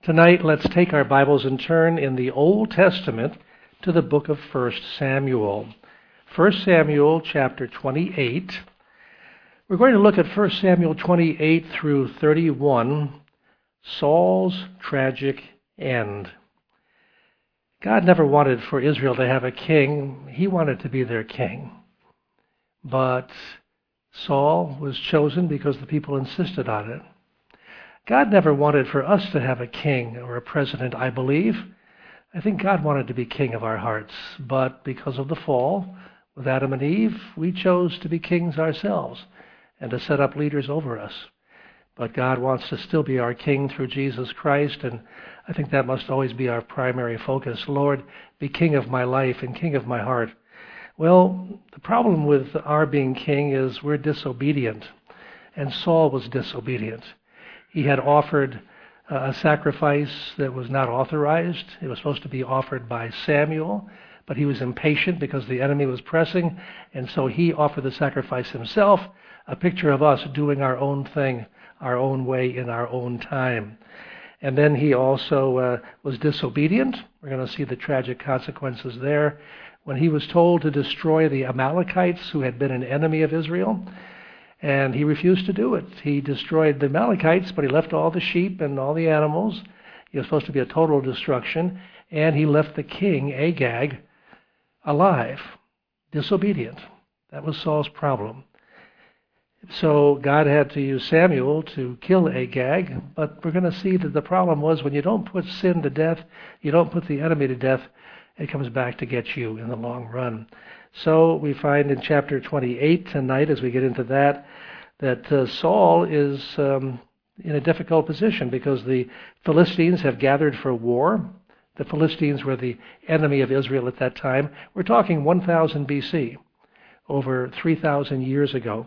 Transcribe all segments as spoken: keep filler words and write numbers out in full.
Tonight, let's take our Bibles and turn in the Old Testament to the book of First Samuel. First Samuel chapter twenty-eight. We're going to look at First Samuel twenty-eight through thirty-one, Saul's tragic end. God never wanted for Israel to have a king. He wanted to be their king. But Saul was chosen because the people insisted on it. God never wanted for us to have a king or a president, I believe. I think God wanted to be king of our hearts. But because of the fall with Adam and Eve, we chose to be kings ourselves and to set up leaders over us. But God wants to still be our king through Jesus Christ, and I think that must always be our primary focus. Lord, be king of my life and king of my heart. Well, the problem with our being king is we're disobedient, and Saul was disobedient. He had offered a sacrifice that was not authorized. It was supposed to be offered by Samuel, but he was impatient because the enemy was pressing, and so he offered the sacrifice himself, a picture of us doing our own thing, our own way, in our own time. And then he also uh, was disobedient. We're going to see the tragic consequences there. When he was told to destroy the Amalekites, who had been an enemy of Israel, and he refused to do it. He destroyed the Amalekites, but he left all the sheep and all the animals. It was supposed to be a total destruction. And he left the king, Agag, alive, disobedient. That was Saul's problem. So God had to use Samuel to kill Agag, but we're going to see that the problem was when you don't put sin to death, you don't put the enemy to death, it comes back to get you in the long run. So we find in chapter twenty-eight tonight, as we get into that, that uh, Saul is um, in a difficult position because the Philistines have gathered for war. The Philistines were the enemy of Israel at that time. We're talking one thousand B C, over three thousand years ago.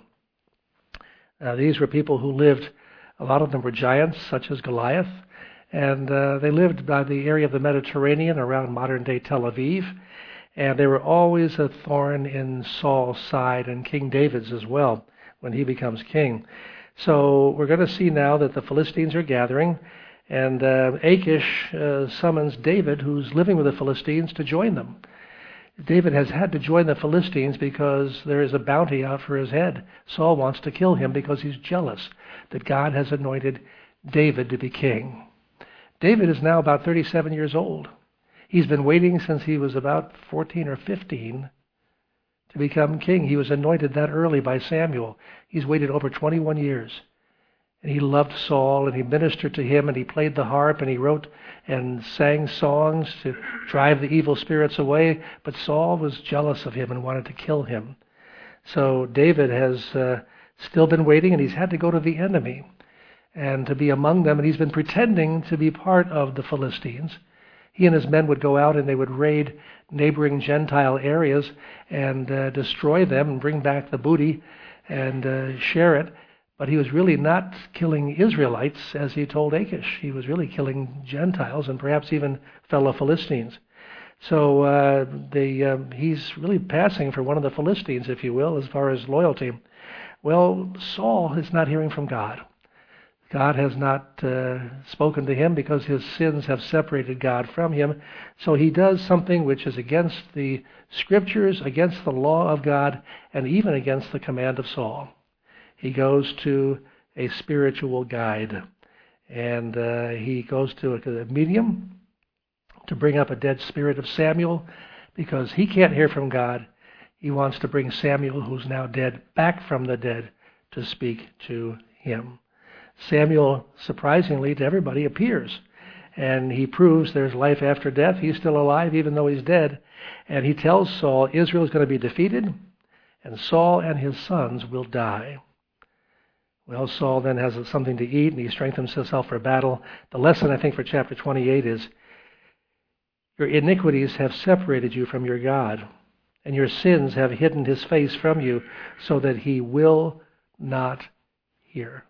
Uh, these were people who lived, a lot of them were giants, such as Goliath, and uh, they lived by the area of the Mediterranean around modern-day Tel Aviv. And they were always a thorn in Saul's side and King David's as well when he becomes king. So we're going to see now that the Philistines are gathering, and uh, Achish uh, summons David, who's living with the Philistines, to join them. David has had to join the Philistines because there is a bounty out for his head. Saul wants to kill him because he's jealous that God has anointed David to be king. David is now about thirty-seven years old. He's been waiting since he was about fourteen or fifteen to become king. He was anointed that early by Samuel. He's waited over twenty-one years. And he loved Saul, and he ministered to him, and he played the harp, and he wrote and sang songs to drive the evil spirits away. But Saul was jealous of him and wanted to kill him. So David has uh, still been waiting, and he's had to go to the enemy and to be among them. And he's been pretending to be part of the Philistines. He and his men would go out and they would raid neighboring Gentile areas and uh, destroy them and bring back the booty and uh, share it. But he was really not killing Israelites, as he told Achish. He was really killing Gentiles and perhaps even fellow Philistines. So uh, they, uh, he's really passing for one of the Philistines, if you will, as far as loyalty. Well, Saul is not hearing from God. God has not uh, spoken to him because his sins have separated God from him. So he does something which is against the Scriptures, against the law of God, and even against the command of Saul. He goes to a spiritual guide, and uh, he goes to a medium to bring up a dead spirit of Samuel because he can't hear from God. He wants to bring Samuel, who's now dead, back from the dead to speak to him. Samuel, surprisingly to everybody, appears, and he proves there's life after death. He's still alive even though he's dead, and he tells Saul Israel is going to be defeated, and Saul and his sons will die. Well, Saul then has something to eat, and he strengthens himself for battle. The lesson, I think, for chapter twenty-eight is your iniquities have separated you from your God, and your sins have hidden his face from you so that he will not hear.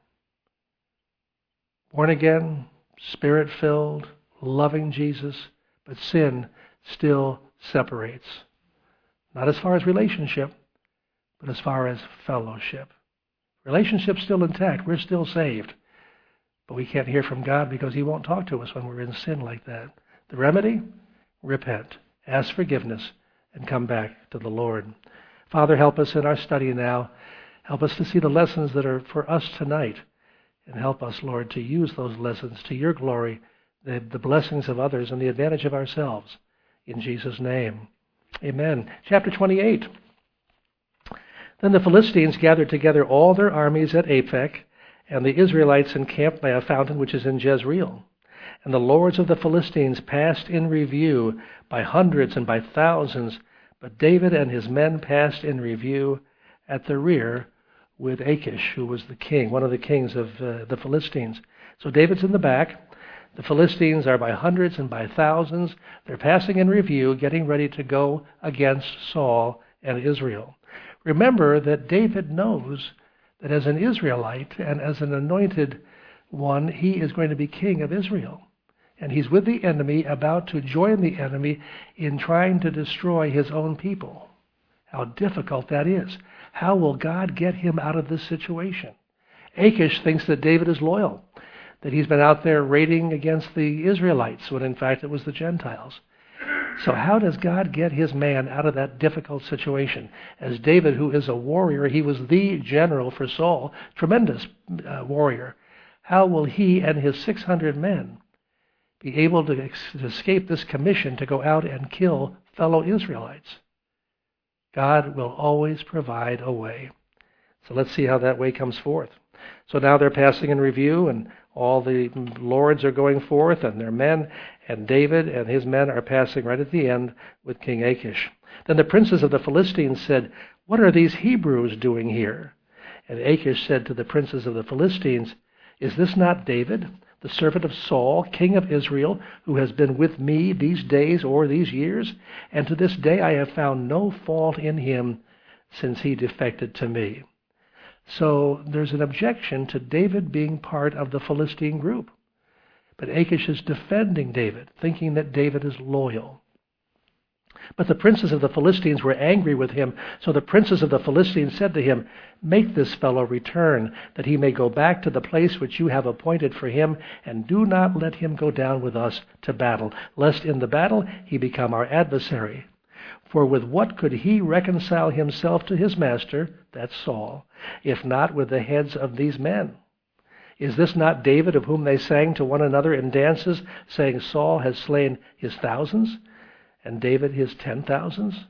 Born again, Spirit-filled, loving Jesus, but sin still separates. Not as far as relationship, but as far as fellowship. Relationship's still intact. We're still saved. But we can't hear from God because he won't talk to us when we're in sin like that. The remedy? Repent. Ask forgiveness and come back to the Lord. Father, help us in our study now. Help us to see the lessons that are for us tonight. And help us, Lord, to use those lessons to your glory, the, the blessings of others, and the advantage of ourselves. In Jesus' name. Amen. Chapter twenty-eight. Then the Philistines gathered together all their armies at Aphek, and the Israelites encamped by a fountain which is in Jezreel. And the lords of the Philistines passed in review by hundreds and by thousands, but David and his men passed in review at the rear with Achish, who was the king, one of the kings of uh, the Philistines. So David's in the back. The Philistines are by hundreds and by thousands. They're passing in review, getting ready to go against Saul and Israel. Remember that David knows that as an Israelite and as an anointed one, he is going to be king of Israel. And he's with the enemy, about to join the enemy in trying to destroy his own people. How difficult that is. How will God get him out of this situation? Achish thinks that David is loyal, that he's been out there raiding against the Israelites, when in fact it was the Gentiles. So how does God get his man out of that difficult situation? As David, who is a warrior, he was the general for Saul, tremendous uh, warrior. How will he and his six hundred men be able to, ex- to escape this commission to go out and kill fellow Israelites? God will always provide a way. So let's see how that way comes forth. So now they're passing in review, and all the lords are going forth, and their men, and David and his men are passing right at the end with King Achish. Then the princes of the Philistines said, "What are these Hebrews doing here?" And Achish said to the princes of the Philistines, "Is this not David, the servant of Saul, king of Israel, who has been with me these days or these years? And to this day I have found no fault in him since he defected to me." So there's an objection to David being part of the Philistine group. But Achish is defending David, thinking that David is loyal. But the princes of the Philistines were angry with him, so the princes of the Philistines said to him, "Make this fellow return, that he may go back to the place which you have appointed for him, and do not let him go down with us to battle, lest in the battle he become our adversary. For with what could he reconcile himself to his master," that's Saul, "if not with the heads of these men? Is this not David, of whom they sang to one another in dances, saying, Saul has slain his thousands, and David his ten thousands?"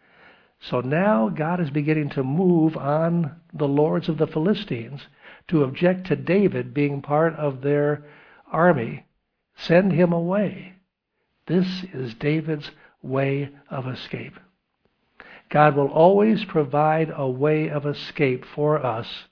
So now God is beginning to move on the lords of the Philistines to object to David being part of their army. Send him away. This is David's way of escape. God will always provide a way of escape for us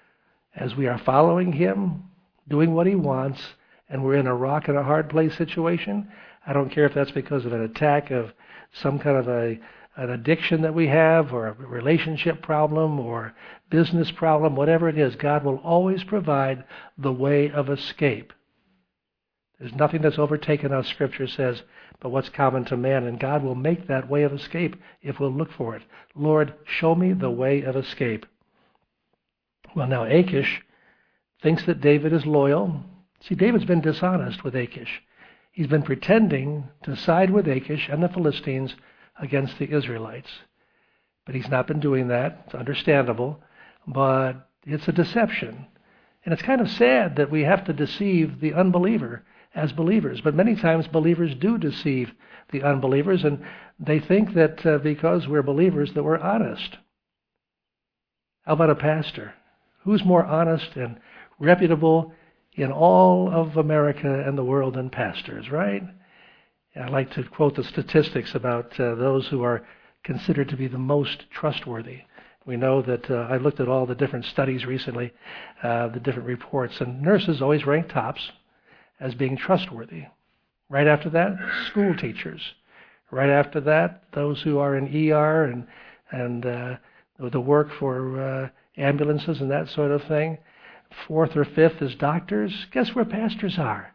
as we are following him, doing what he wants, and we're in a rock and a hard place situation. I don't care if that's because of an attack of some kind of a an addiction that we have, or a relationship problem, or business problem, whatever it is, God will always provide the way of escape. There's nothing that's overtaken us, Scripture says, but what's common to man, and God will make that way of escape if we'll look for it. Lord, show me the way of escape. Well, now Achish thinks that David is loyal. See, David's been dishonest with Achish. He's been pretending to side with Achish and the Philistines against the Israelites. But he's not been doing that. It's understandable. But it's a deception. And it's kind of sad that we have to deceive the unbeliever as believers. But many times believers do deceive the unbelievers, and they think that uh, because we're believers that we're honest. How about a pastor? Who's more honest and reputable in all of America and the world than pastors, right? And I'd like to quote the statistics about uh, those who are considered to be the most trustworthy. We know that uh, I looked at all the different studies recently, uh, the different reports, and nurses always rank tops as being trustworthy. Right after that, school teachers. Right after that, those who are in E R and and uh, the work for uh, ambulances and that sort of thing. Fourth or fifth is doctors. Guess where pastors are?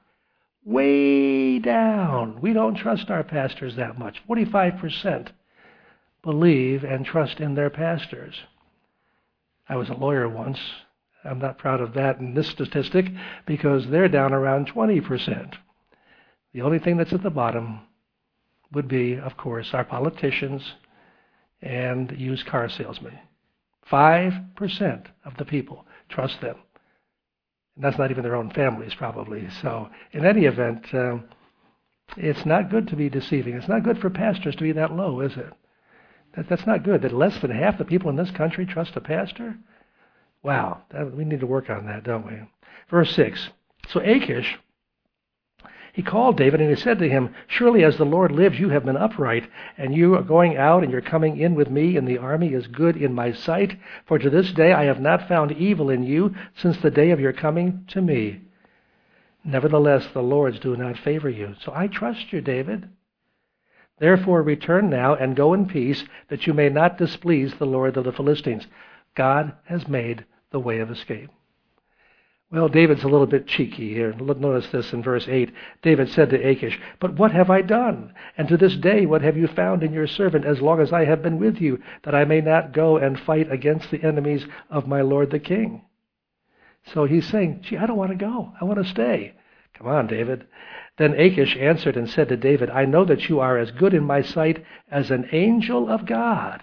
Way down. We don't trust our pastors that much. forty-five percent believe and trust in their pastors. I was a lawyer once. I'm not proud of that in this statistic because they're down around twenty percent. The only thing that's at the bottom would be, of course, our politicians and used car salesmen. five percent of the people trust them. And that's not even their own families, probably. So in any event, um, it's not good to be deceiving. It's not good for pastors to be that low, is it? That, that's not good. That less than half the people in this country trust a pastor? Wow, that, we need to work on that, don't we? Verse six. So Achish, he called David and he said to him, surely as the Lord lives, you have been upright, and you are going out and you're coming in with me, and the army is good in my sight. For to this day I have not found evil in you since the day of your coming to me. Nevertheless, the Lord's do not favor you. So I trust you, David. Therefore return now and go in peace, that you may not displease the Lord of the Philistines. God has made the way of escape. Well, David's a little bit cheeky here. Notice this in verse eight. David said to Achish, but what have I done? And to this day, what have you found in your servant as long as I have been with you, that I may not go and fight against the enemies of my lord the king? So he's saying, gee, I don't want to go. I want to stay. Come on, David. Then Achish answered and said to David, I know that you are as good in my sight as an angel of God.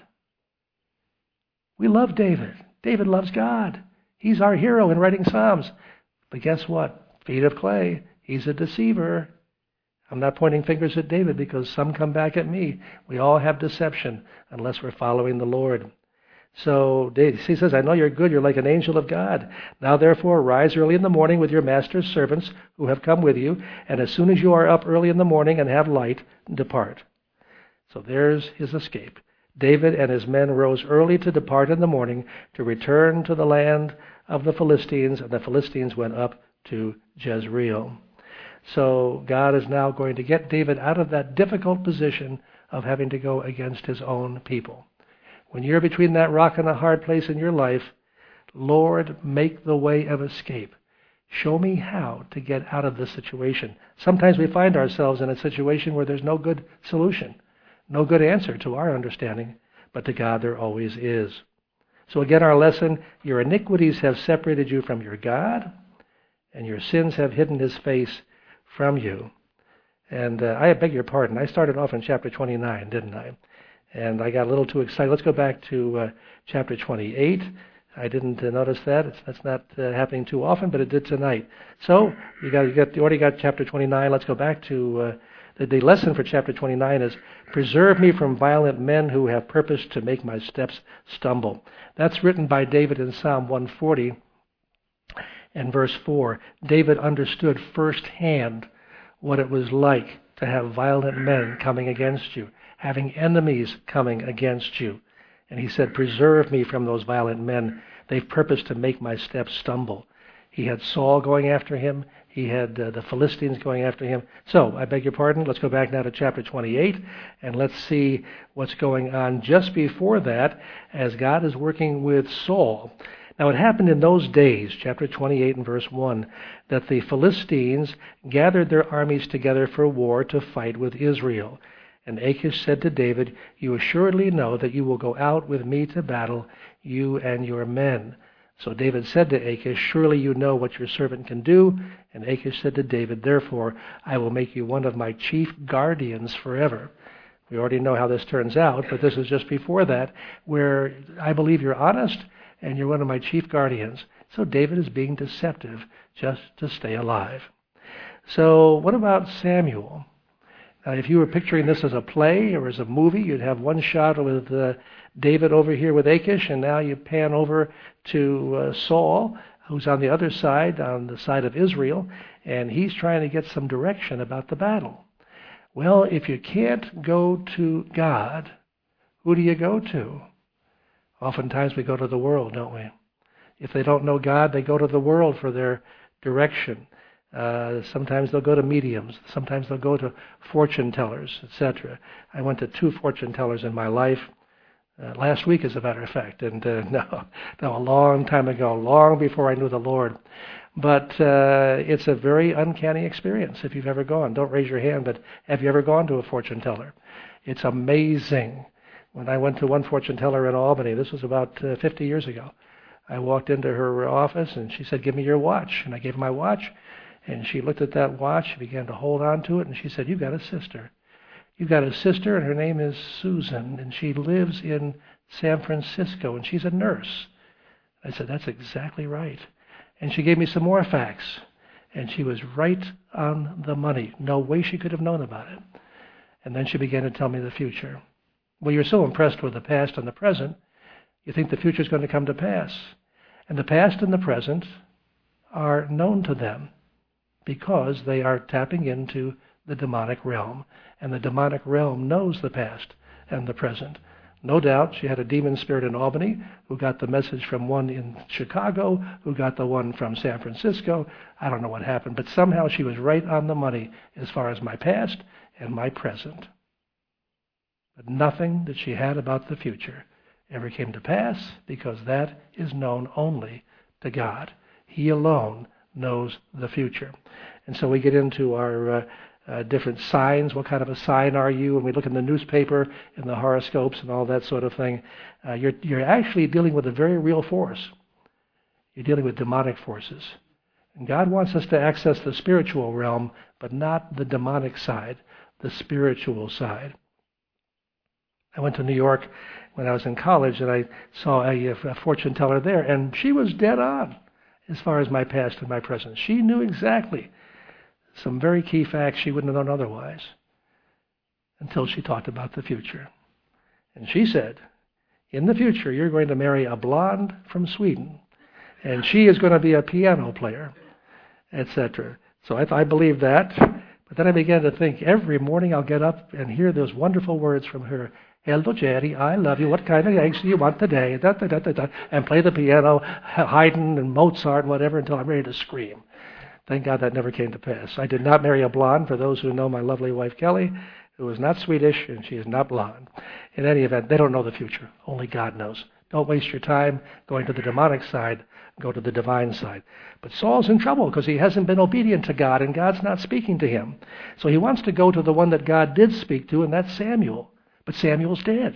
We love David. David loves God. He's our hero in writing Psalms. But guess what? Feet of clay. He's a deceiver. I'm not pointing fingers at David because some come back at me. We all have deception unless we're following the Lord. So he says, I know you're good. You're like an angel of God. Now therefore rise early in the morning with your master's servants who have come with you, and as soon as you are up early in the morning and have light, depart. So there's his escape. David and his men rose early to depart in the morning to return to the land of the Philistines, and the Philistines went up to Jezreel. So God is now going to get David out of that difficult position of having to go against his own people. When you're between that rock and a hard place in your life, Lord, make the way of escape. Show me how to get out of this situation. Sometimes we find ourselves in a situation where there's no good solution, no good answer to our understanding, but to God there always is. So again, our lesson, your iniquities have separated you from your God, and your sins have hidden his face from you. And uh, I beg your pardon, I started off in chapter twenty-nine, didn't I? And I got a little too excited. Let's go back to uh, chapter twenty-eight. I didn't uh, notice that. It's, that's not uh, happening too often, but it did tonight. So you got, you got, you already got chapter twenty-nine. Let's go back to uh, the, the lesson for chapter twenty-nine is, preserve me from violent men who have purposed to make my steps stumble. That's written by David in Psalm one forty and verse four. David understood firsthand what it was like to have violent men coming against you, having enemies coming against you. And he said, preserve me from those violent men. They've purposed to make my steps stumble. He had Saul going after him. He had uh, the Philistines going after him. So, I beg your pardon, let's go back now to chapter twenty-eight, and let's see what's going on just before that as God is working with Saul. Now, it happened in those days, chapter twenty-eight and verse one, that the Philistines gathered their armies together for war to fight with Israel. And Achish said to David, you assuredly know that you will go out with me to battle, you and your men. So David said to Achish, surely you know what your servant can do. And Achish said to David, therefore I will make you one of my chief guardians forever. We already know how this turns out, but this is just before that, where I believe you're honest and you're one of my chief guardians. So David is being deceptive just to stay alive. So what about Samuel? Now, if you were picturing this as a play or as a movie, you'd have one shot with uh, David over here with Achish, and now you pan over to uh, Saul, who's on the other side, on the side of Israel, and he's trying to get some direction about the battle. Well, if you can't go to God, who do you go to? Oftentimes we go to the world, don't we? If they don't know God, they go to the world for their direction. Uh, sometimes they'll go to mediums. Sometimes they'll go to fortune tellers, et cetera. I went to two fortune tellers in my life. Uh, last week, as a matter of fact, and uh, no, no, a long time ago, long before I knew the Lord. But uh, it's a very uncanny experience if you've ever gone. Don't raise your hand, but have you ever gone to a fortune teller? It's amazing. When I went to one fortune teller in Albany, this was about uh, fifty years ago, I walked into her office, and she said, "Give me your watch." And I gave her my watch, and she looked at that watch. She began to hold on to it, and she said, "You've got a sister. You've got a sister, and her name is Susan, and she lives in San Francisco, and she's a nurse." I said, "That's exactly right." And she gave me some more facts, and she was right on the money. No way she could have known about it. And then she began to tell me the future. Well, you're so impressed with the past and the present, you think the future is going to come to pass. And the past and the present are known to them because they are tapping into the demonic realm. And the demonic realm knows the past and the present. No doubt she had a demon spirit in Albany who got the message from one in Chicago, who got the one from San Francisco. I don't know what happened, but somehow she was right on the money as far as my past and my present. But nothing that she had about the future ever came to pass because that is known only to God. He alone knows the future. And so we get into our uh, uh, different signs. What kind of a sign are you? And we look in the newspaper and the horoscopes and all that sort of thing. Uh, you're, you're actually dealing with a very real force. You're dealing with demonic forces. And God wants us to access the spiritual realm, but not the demonic side, the spiritual side. I went to New York when I was in college, and I saw a, a fortune teller there, and she was dead on as far as my past and my present. She knew exactly some very key facts she wouldn't have known otherwise until she talked about the future. And she said, in the future, you're going to marry a blonde from Sweden, and she is going to be a piano player, et cetera. So I, I believed that, but then I began to think, every morning I'll get up and hear those wonderful words from her. "Hello, Jerry, I love you. What kind of eggs do you want today?" Da, da, da, da, da, and play the piano, Haydn and Mozart and whatever until I'm ready to scream. Thank God that never came to pass. I did not marry a blonde, for those who know my lovely wife, Kelly, who is not Swedish, and she is not blonde. In any event, they don't know the future. Only God knows. Don't waste your time going to the demonic side. Go to the divine side. But Saul's in trouble because he hasn't been obedient to God, and God's not speaking to him. So he wants to go to the one that God did speak to, and that's Samuel. But Samuel's dead.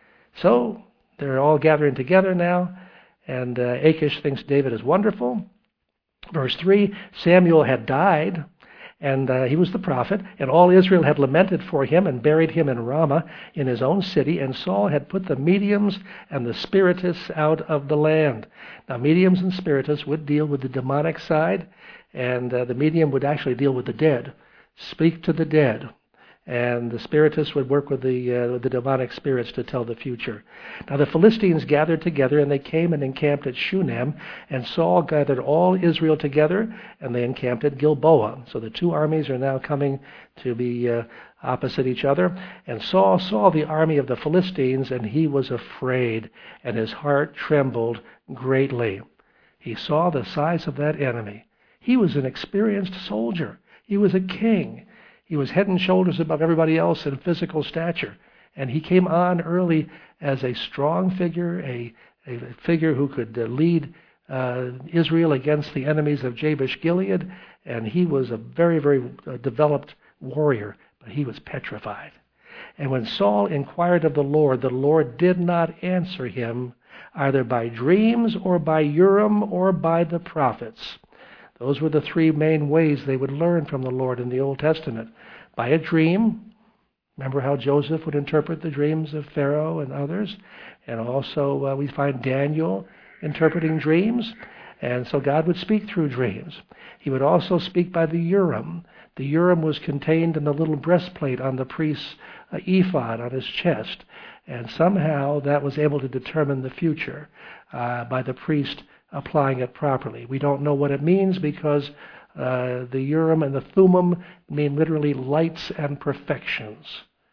So they're all gathering together now, and uh, Achish thinks David is wonderful. Verse three, Samuel had died, and uh, he was the prophet, and all Israel had lamented for him and buried him in Ramah in his own city, and Saul had put the mediums and the spiritists out of the land. Now, mediums and spiritists would deal with the demonic side, and uh, the medium would actually deal with the dead, speak to the dead. And the spiritists would work with the uh, with the demonic spirits to tell the future. Now the Philistines gathered together, and they came and encamped at Shunem, and Saul gathered all Israel together, and they encamped at Gilboa. So the two armies are now coming to be uh, opposite each other. And Saul saw the army of the Philistines, and he was afraid, and his heart trembled greatly. He saw the size of that enemy. He was an experienced soldier. He was a king. He was head and shoulders above everybody else in physical stature. And he came on early as a strong figure, a, a figure who could uh, lead uh, Israel against the enemies of Jabesh Gilead. And he was a very, very uh, developed warrior, but he was petrified. And when Saul inquired of the Lord, the Lord did not answer him, either by dreams or by Urim or by the prophets. Those were the three main ways they would learn from the Lord in the Old Testament. By a dream. Remember how Joseph would interpret the dreams of Pharaoh and others? And also uh, we find Daniel interpreting dreams. And so God would speak through dreams. He would also speak by the Urim. The Urim was contained in the little breastplate on the priest's uh, ephod on his chest. And somehow that was able to determine the future uh, by the priest applying it properly. We don't know what it means because uh, the Urim and the Thummim mean literally lights and perfections.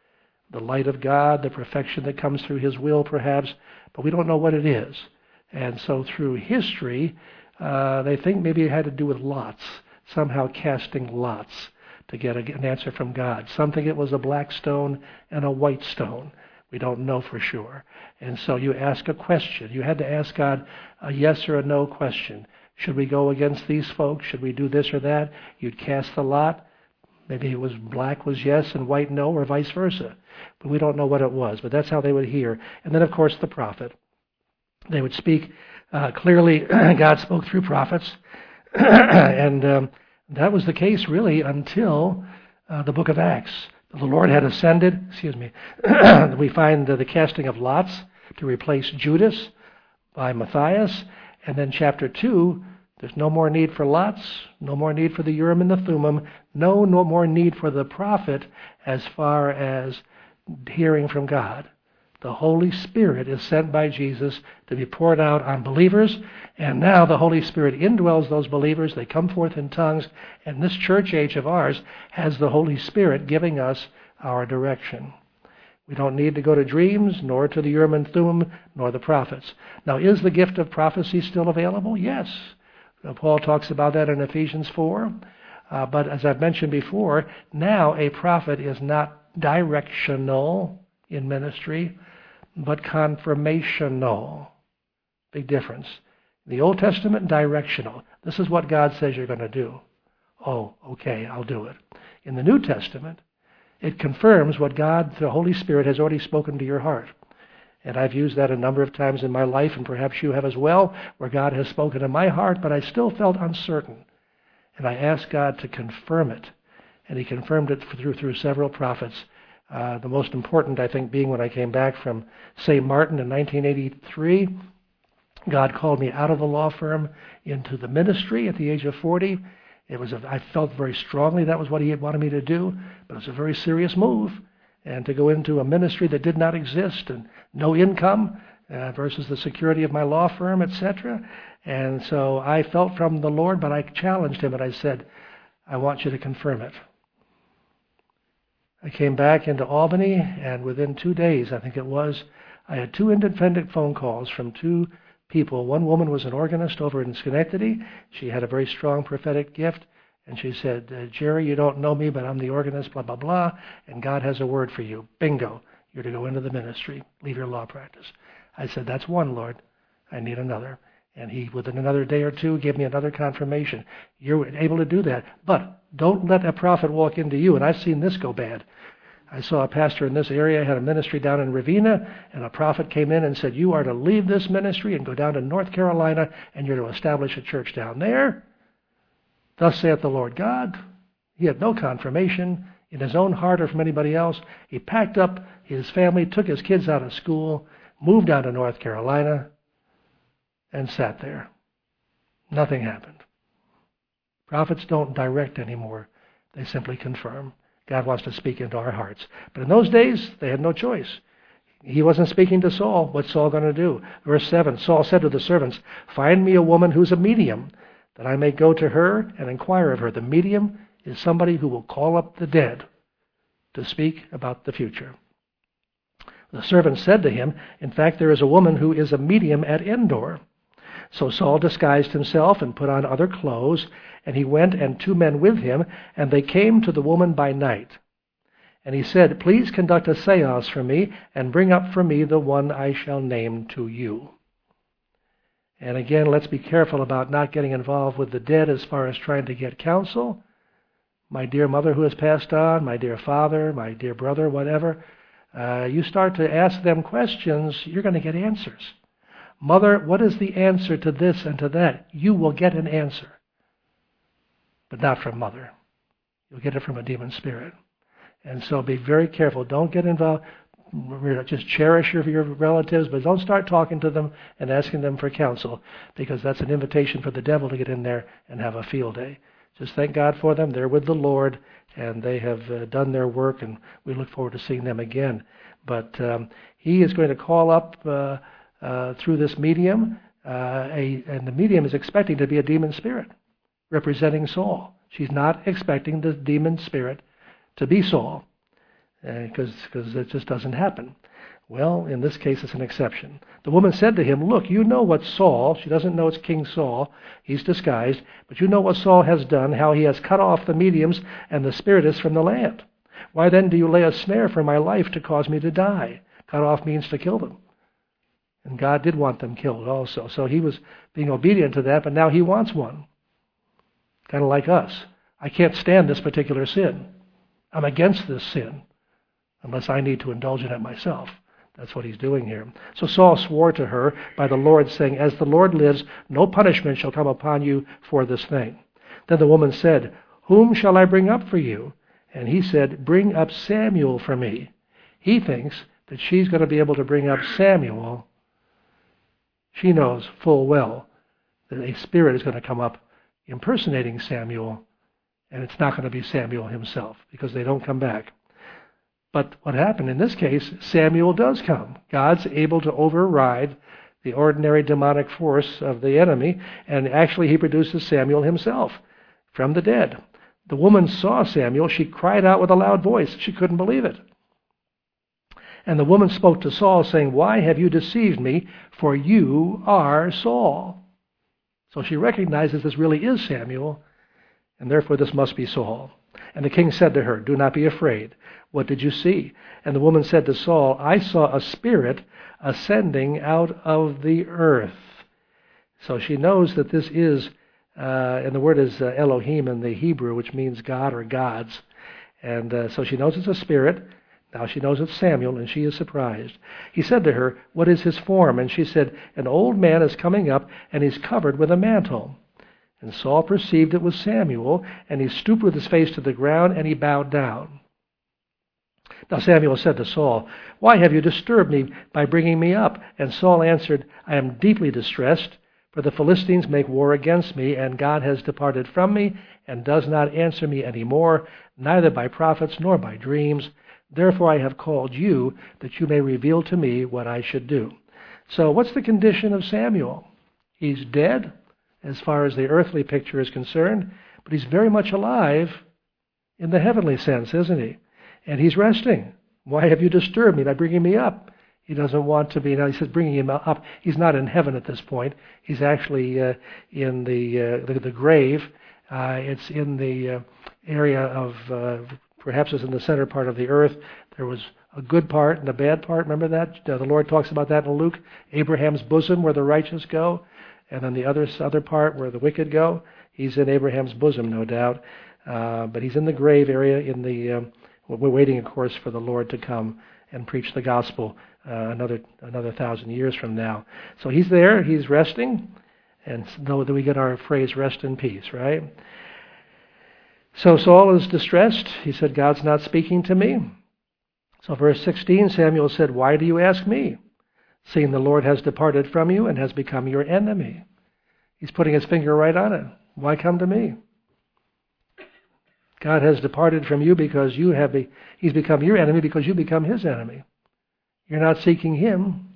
The light of God, the perfection that comes through His will perhaps, but we don't know what it is. And so through history, uh, they think maybe it had to do with lots, somehow casting lots to get a, an answer from God. Some think it was a black stone and a white stone. We don't know for sure. And so you ask a question. You had to ask God a yes or a no question. Should we go against these folks? Should we do this or that? You'd cast the lot. Maybe it was black was yes and white no, or vice versa. But we don't know what it was. But that's how they would hear. And then, of course, the prophet. They would speak Uh, clearly, God spoke through prophets, and um, that was the case really until uh, the book of Acts. The Lord had ascended, excuse me, we find uh, the casting of lots to replace Judas by Matthias, and then chapter two, there's no more need for lots, no more need for the Urim and the Thummim, no, no more need for the prophet as far as hearing from God. The Holy Spirit is sent by Jesus to be poured out on believers, and now the Holy Spirit indwells those believers. They come forth in tongues, and this church age of ours has the Holy Spirit giving us our direction. We don't need to go to dreams, nor to the Urim and Thummim, nor the prophets. Now, is the gift of prophecy still available? Yes. Paul talks about that in Ephesians four. Uh, but as I've mentioned before, now a prophet is not directional in ministry, but confirmational. Big difference. The Old Testament, directional. This is what God says you're going to do. Oh, okay, I'll do it. In the New Testament, it confirms what God, the Holy Spirit, has already spoken to your heart. And I've used that a number of times in my life, and perhaps you have as well, where God has spoken to my heart, but I still felt uncertain. And I asked God to confirm it. And He confirmed it through, through several prophets. Uh, the most important, I think, being when I came back from Saint Martin in nineteen eighty-three. God called me out of the law firm into the ministry at the age of forty. It was a, I felt very strongly that was what He had wanted me to do, but it was a very serious move. And to go into a ministry that did not exist and no income uh, versus the security of my law firm, et cetera. And so I felt from the Lord, but I challenged Him and I said, I want you to confirm it. I came back into Albany, and within two days, I think it was, I had two independent phone calls from two people. One woman was an organist over in Schenectady. She had a very strong prophetic gift. And she said, uh, Jerry, you don't know me, but I'm the organist, blah, blah, blah, and God has a word for you. Bingo. You're to go into the ministry. Leave your law practice. I said, that's one, Lord. I need another. And He, within another day or two, gave me another confirmation. You're able to do that. But don't let a prophet walk into you. And I've seen this go bad. I saw a pastor in this area, had a ministry down in Ravina, and a prophet came in and said, you are to leave this ministry and go down to North Carolina, and you're to establish a church down there. Thus saith the Lord God. He had no confirmation in his own heart or from anybody else. He packed up his family, took his kids out of school, moved down to North Carolina, and sat there. Nothing happened. Prophets don't direct anymore. They simply confirm. God wants to speak into our hearts. But in those days, they had no choice. He wasn't speaking to Saul. What's Saul going to do? Verse seven, Saul said to the servants, find me a woman who's a medium, that I may go to her and inquire of her. The medium is somebody who will call up the dead to speak about the future. The servant said to him, in fact, there is a woman who is a medium at Endor. So Saul disguised himself and put on other clothes, and he went and two men with him, and they came to the woman by night. And he said, please conduct a seance for me, and bring up for me the one I shall name to you. And again, let's be careful about not getting involved with the dead as far as trying to get counsel. My dear mother who has passed on, my dear father, my dear brother, whatever, uh, you start to ask them questions, you're going to get answers. Mother, what is the answer to this and to that? You will get an answer, but not from mother. You'll get it from a demon spirit. And so be very careful. Don't get involved. Just cherish your, your relatives, but don't start talking to them and asking them for counsel, because that's an invitation for the devil to get in there and have a field day. Just thank God for them. They're with the Lord, and they have uh, done their work, and we look forward to seeing them again. But um, He is going to call up uh, uh, through this medium, uh, a, and the medium is expecting to be a demon spirit representing Saul. She's not expecting the demon spirit to be Saul, because uh, it just doesn't happen. Well, in this case, it's an exception. The woman said to him, look, you know what Saul, she doesn't know it's King Saul, he's disguised, but you know what Saul has done, how he has cut off the mediums and the spiritists from the land. Why then do you lay a snare for my life to cause me to die? Cut off means to kill them. And God did want them killed also. So He was being obedient to that, but now He wants one. Kind of like us. I can't stand this particular sin. I'm against this sin, unless I need to indulge in it myself. That's what he's doing here. So Saul swore to her by the Lord, saying, "As the Lord lives, no punishment shall come upon you for this thing." Then the woman said, "Whom shall I bring up for you?" And he said, "Bring up Samuel for me." He thinks that she's going to be able to bring up Samuel. She knows full well that a spirit is going to come up impersonating Samuel, and it's not going to be Samuel himself, because they don't come back. But what happened in this case, Samuel does come. God's able to override the ordinary demonic force of the enemy, and actually he produces Samuel himself from the dead. The woman saw Samuel. She cried out with a loud voice. She couldn't believe it. And the woman spoke to Saul, saying, "Why have you deceived me? For you are Saul." So she recognizes this really is Samuel, and therefore this must be Saul. And the king said to her, "Do not be afraid. What did you see?" And the woman said to Saul, "I saw a spirit ascending out of the earth." So she knows that this is, uh, and the word is uh, Elohim in the Hebrew, which means God or gods. And uh, so she knows it's a spirit. Now she knows it's Samuel, and she is surprised. He said to her, "What is his form?" And she said, "An old man is coming up, and he's covered with a mantle." And Saul perceived it was Samuel, and he stooped with his face to the ground, and he bowed down. Now Samuel said to Saul, "Why have you disturbed me by bringing me up?" And Saul answered, "I am deeply distressed, for the Philistines make war against me, and God has departed from me, and does not answer me any more, neither by prophets nor by dreams. Therefore I have called you, that you may reveal to me what I should do." So what's the condition of Samuel? He's dead, as far as the earthly picture is concerned, but he's very much alive in the heavenly sense, isn't he? And he's resting. "Why have you disturbed me by bringing me up?" He doesn't want to be. Now he says bringing him up. He's not in heaven at this point. He's actually uh, in the, uh, the the grave. Uh, it's in the uh, area of, uh, perhaps it's in the center part of the earth. There was a good part and a bad part. Remember that? Uh, the Lord talks about that in Luke. Abraham's bosom, where the righteous go, and then the other other part where the wicked go. He's in Abraham's bosom, no doubt. Uh, but he's in the grave area in the... Um, We're waiting, of course, for the Lord to come and preach the gospel uh, another another thousand years from now. So he's there, he's resting, and though we get our phrase, "rest in peace," right? So Saul is distressed. He said, "God's not speaking to me." So verse sixteen, Samuel said, "Why do you ask me, seeing the Lord has departed from you and has become your enemy?" He's putting his finger right on it. Why come to me? God has departed from you because you have be, he's become your enemy because you become his enemy. You're not seeking him.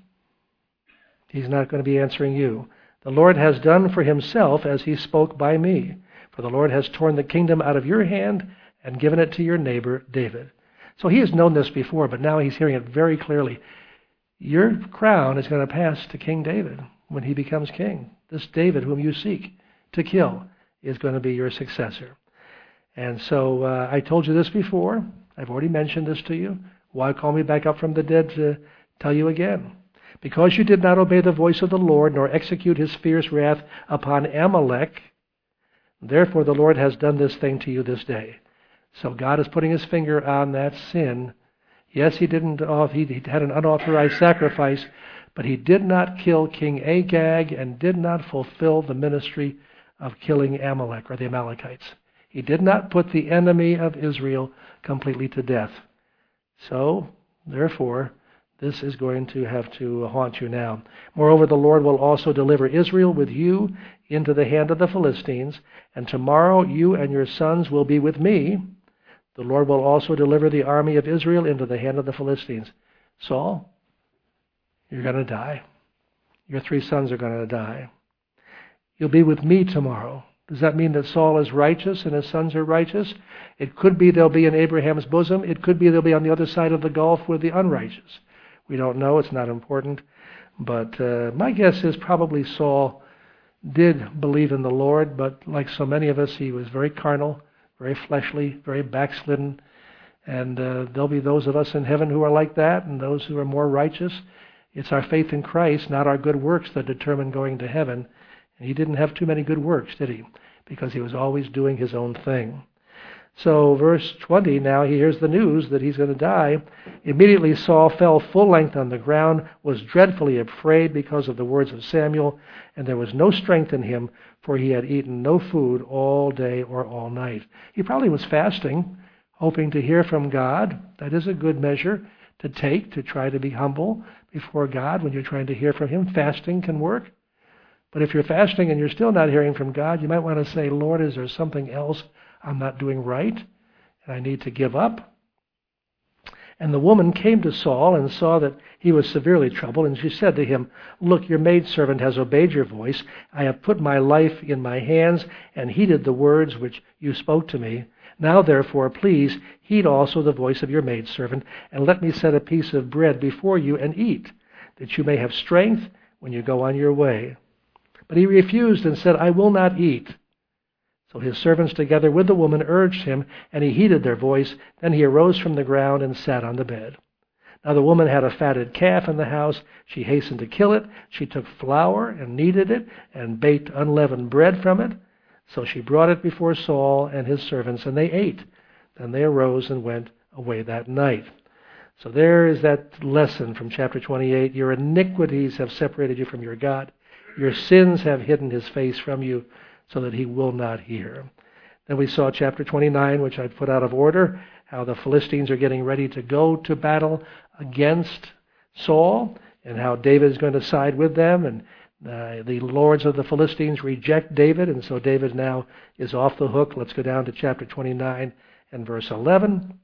He's not going to be answering you. "The Lord has done for himself as he spoke by me. For the Lord has torn the kingdom out of your hand and given it to your neighbor David." So he has known this before, but now he's hearing it very clearly. Your crown is going to pass to King David when he becomes king. This David whom you seek to kill is going to be your successor. And so uh, I told you this before. I've already mentioned this to you. Why call me back up from the dead to tell you again? "Because you did not obey the voice of the Lord, nor execute his fierce wrath upon Amalek, therefore the Lord has done this thing to you this day." So God is putting his finger on that sin. Yes, he didn't. He had an unauthorized sacrifice, but he did not kill King Agag and did not fulfill the ministry of killing Amalek or the Amalekites. He did not put the enemy of Israel completely to death. So, therefore, this is going to have to haunt you now. "Moreover, the Lord will also deliver Israel with you into the hand of the Philistines, and tomorrow you and your sons will be with me. The Lord will also deliver the army of Israel into the hand of the Philistines." Saul, you're going to die. Your three sons are going to die. You'll be with me tomorrow. Does that mean that Saul is righteous and his sons are righteous? It could be they'll be in Abraham's bosom. It could be they'll be on the other side of the gulf with the unrighteous. We don't know. It's not important. But uh, my guess is probably Saul did believe in the Lord, but like so many of us, he was very carnal, very fleshly, very backslidden. And uh, there'll be those of us in heaven who are like that, and those who are more righteous. It's our faith in Christ, not our good works, that determine going to heaven. And he didn't have too many good works, did he? Because he was always doing his own thing. So verse twenty, now he hears the news that he's going to die. Immediately Saul fell full length on the ground, was dreadfully afraid because of the words of Samuel, and there was no strength in him, for he had eaten no food all day or all night. He probably was fasting, hoping to hear from God. That is a good measure to take, to try to be humble before God when you're trying to hear from him. Fasting can work. But if you're fasting and you're still not hearing from God, you might want to say, Lord, is there something else I'm not doing right, and I need to give up? And the woman came to Saul and saw that he was severely troubled, and she said to him, Look, your maidservant has obeyed your voice. I have put my life in my hands and heeded the words which you spoke to me. Now, therefore, please heed also the voice of your maidservant, and let me set a piece of bread before you and eat, that you may have strength when you go on your way. But he refused and said, I will not eat. So his servants together with the woman urged him, and he heeded their voice. Then he arose from the ground and sat on the bed. Now the woman had a fatted calf in the house. She hastened to kill it. She took flour and kneaded it and baked unleavened bread from it. So she brought it before Saul and his servants, and they ate. Then they arose and went away that night. So there is that lesson from chapter twenty-eight. Your iniquities have separated you from your God. Your sins have hidden his face from you, so that he will not hear. Then we saw chapter twenty-nine, which I'd put out of order, how the Philistines are getting ready to go to battle against Saul, and how David is going to side with them, and uh, the lords of the Philistines reject David, and so David now is off the hook. Let's go down to chapter twenty-nine and verse eleven.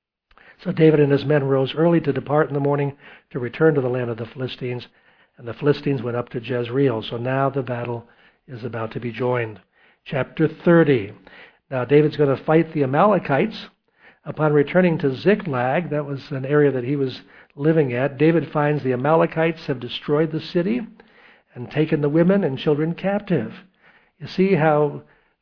So David and his men rose early to depart in the morning to return to the land of the Philistines, and the Philistines went up to Jezreel. So now the battle is about to be joined. Chapter thirty. Now David's going to fight the Amalekites. Upon returning to Ziklag, that was an area that he was living at, David finds the Amalekites have destroyed the city and taken the women and children captive. You see how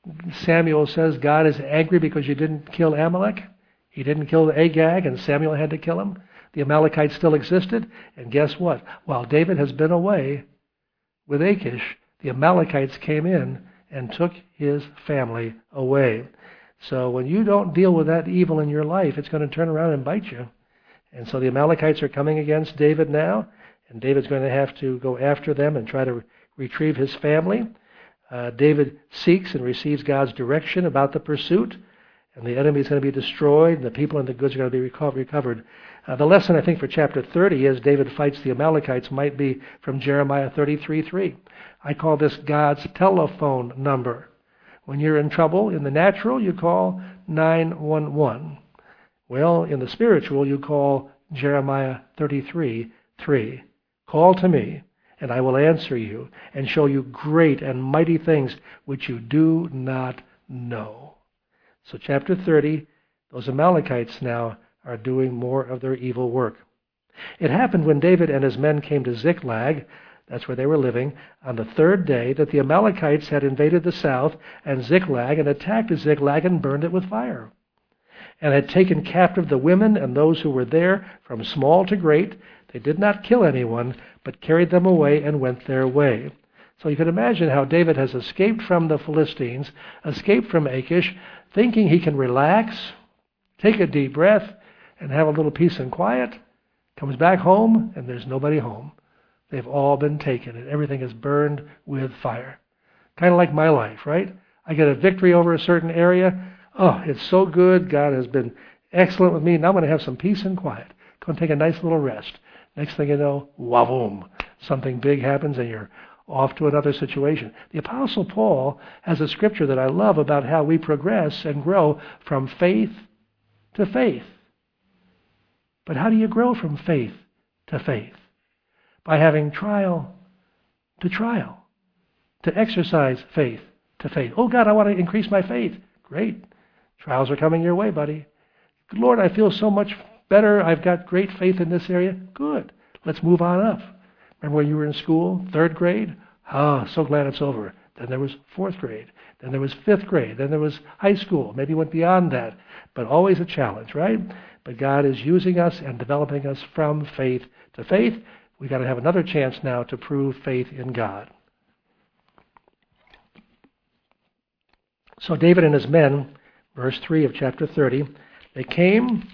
Samuel says God is angry because you didn't kill Amalek? He didn't kill Agag, and Samuel had to kill him. The Amalekites still existed, and guess what? While David has been away with Achish, the Amalekites came in and took his family away. So when you don't deal with that evil in your life, it's going to turn around and bite you. And so the Amalekites are coming against David now, and David's going to have to go after them and try to re- retrieve his family. Uh, David seeks and receives God's direction about the pursuit, and the enemy is going to be destroyed, and the people and the goods are going to be reco- recovered. Uh, the lesson, I think, for chapter thirty is David fights the Amalekites might be from Jeremiah thirty-three three. I call this God's telephone number. When you're in trouble in the natural, you call nine one one. Well, in the spiritual, you call Jeremiah thirty-three three. Call to me, and I will answer you, and show you great and mighty things which you do not know. So chapter thirty, those Amalekites now are doing more of their evil work. It happened when David and his men came to Ziklag, that's where they were living, on the third day, that the Amalekites had invaded the south and Ziklag and attacked Ziklag and burned it with fire, and had taken captive the women and those who were there, from small to great. They did not kill anyone, but carried them away and went their way. So you can imagine how David has escaped from the Philistines, escaped from Achish, thinking he can relax, take a deep breath, and have a little peace and quiet. Comes back home, and there's nobody home. They've all been taken, and everything is burned with fire. Kind of like my life, right? I get a victory over a certain area. Oh, it's so good. God has been excellent with me. Now I'm going to have some peace and quiet. Go and take a nice little rest. Next thing you know, wavoom, something big happens, and you're off to another situation. The Apostle Paul has a scripture that I love about how we progress and grow from faith to faith. But how do you grow from faith to faith? By having trial to trial, to exercise faith to faith. Oh, God, I want to increase my faith. Great. Trials are coming your way, buddy. Lord, I feel so much better. I've got great faith in this area. Good. Let's move on up. Remember when you were in school, third grade? Ah, so glad it's over. Then there was fourth grade. Then there was fifth grade. Then there was high school. Maybe went beyond that. But always a challenge, right? But God is using us and developing us from faith to faith. We've got to have another chance now to prove faith in God. So David and his men Verse three of chapter thirty, they came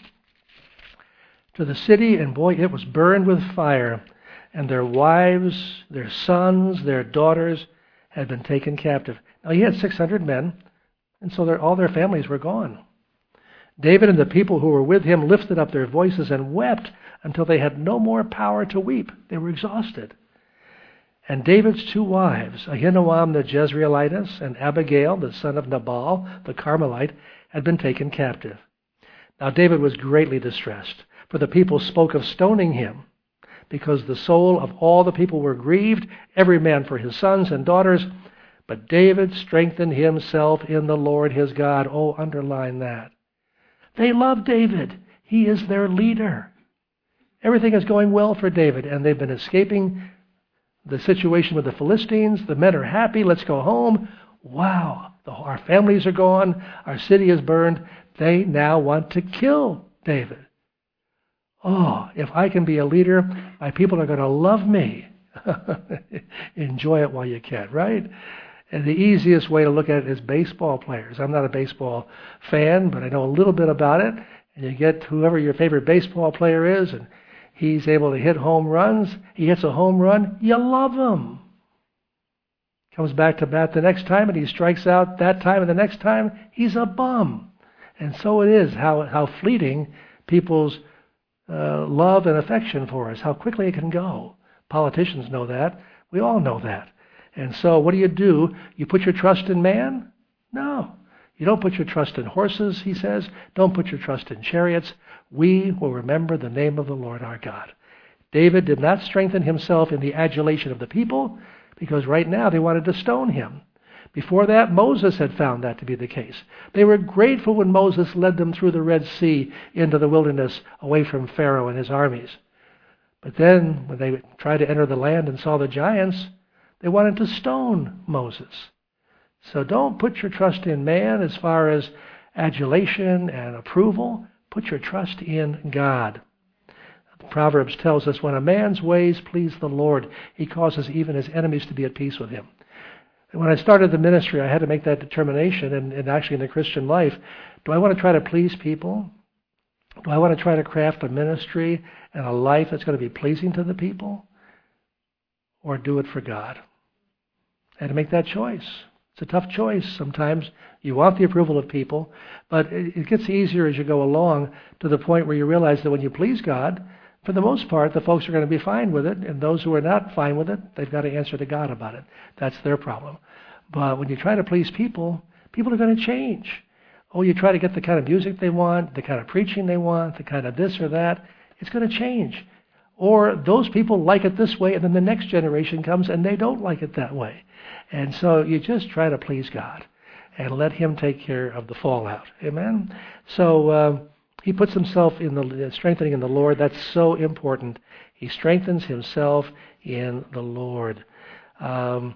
to the city, and boy, it was burned with fire, and their wives, their sons, their daughters had been taken captive. Now he had six hundred men, and so all their families were gone. David and the people who were with him lifted up their voices and wept until they had no more power to weep. They were exhausted. And David's two wives, Ahinoam the Jezreelitess and Abigail, the son of Nabal, the Carmelite, had been taken captive. Now David was greatly distressed, for the people spoke of stoning him, because the soul of all the people were grieved, every man for his sons and daughters. But David strengthened himself in the Lord his God. Oh, underline that. They love David. He is their leader. Everything is going well for David, and they've been escaping the situation with the Philistines. The men are happy. Let's go home. Wow, the, our families are gone. Our city is burned. They now want to kill David. Oh, if I can be a leader, my people are going to love me. Enjoy it while you can, right? And the easiest way to look at it is baseball players. I'm not a baseball fan, but I know a little bit about it. And you get whoever your favorite baseball player is, and he's able to hit home runs. He hits a home run. You love him. Comes back to bat the next time, and he strikes out that time, and the next time, he's a bum. And so it is how, how fleeting people's uh, love and affection for us, how quickly it can go. Politicians know that. We all know that. And so what do you do? You put your trust in man? No. You don't put your trust in horses, he says. Don't put your trust in chariots. We will remember the name of the Lord our God. David did not strengthen himself in the adulation of the people, because right now they wanted to stone him. Before that, Moses had found that to be the case. They were grateful when Moses led them through the Red Sea into the wilderness away from Pharaoh and his armies. But then, when they tried to enter the land and saw the giants, they wanted to stone Moses. So don't put your trust in man as far as adulation and approval. Put your trust in God. The Proverbs tells us, when a man's ways please the Lord, he causes even his enemies to be at peace with him. And when I started the ministry, I had to make that determination, and, and actually in the Christian life, do I want to try to please people? Do I want to try to craft a ministry and a life that's going to be pleasing to the people? Or do it for God? I had to make that choice. It's a tough choice. Sometimes you want the approval of people, but it gets easier as you go along to the point where you realize that when you please God, for the most part, the folks are going to be fine with it, and those who are not fine with it, they've got to answer to God about it. That's their problem. But when you try to please people, people are going to change. Oh, you try to get the kind of music they want, the kind of preaching they want, the kind of this or that, it's going to change. Or those people like it this way, and then the next generation comes and they don't like it that way. And so you just try to please God and let him take care of the fallout. Amen? So uh, he puts himself in the strengthening in the Lord. That's so important. He strengthens himself in the Lord. Um,